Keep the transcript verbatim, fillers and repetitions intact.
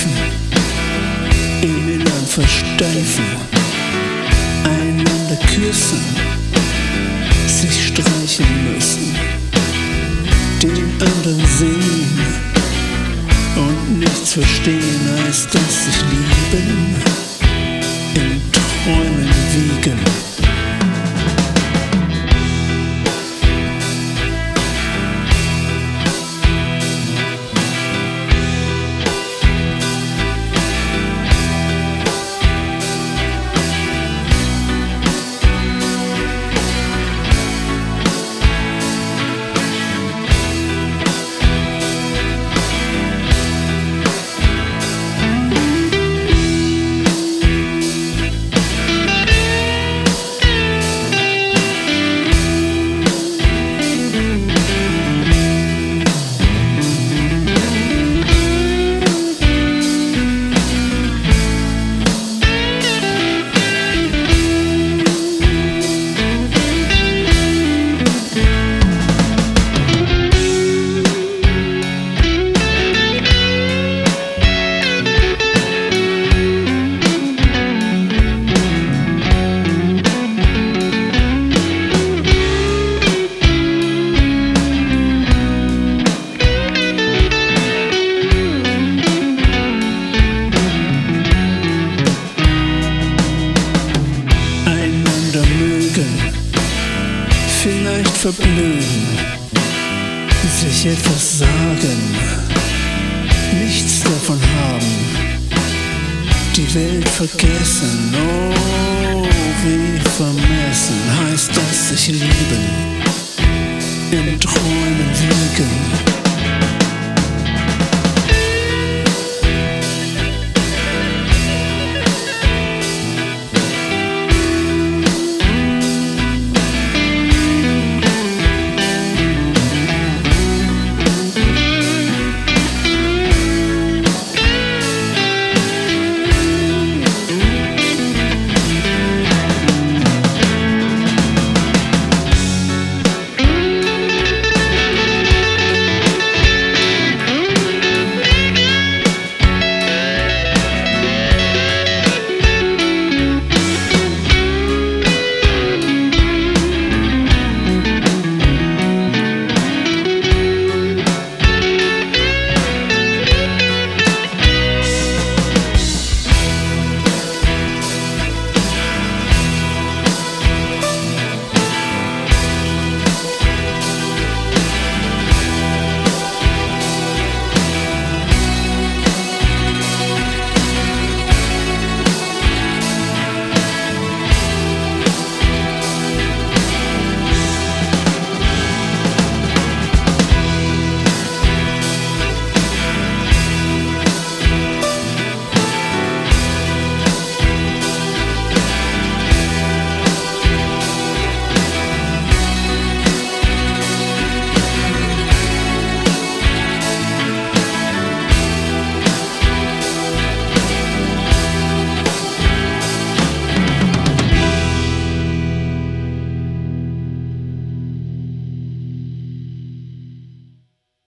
begreifen, im Innern versteifen, einander küssen, sich streichen müssen, den anderen sehen und nichts verstehen, heißt das sich lieben, in Träumen wiegen. Vielleicht verblühen, sich etwas sagen, nichts davon haben, die Welt vergessen, oh wie vermessen heißt das sich lieben, in Träumen wiegen.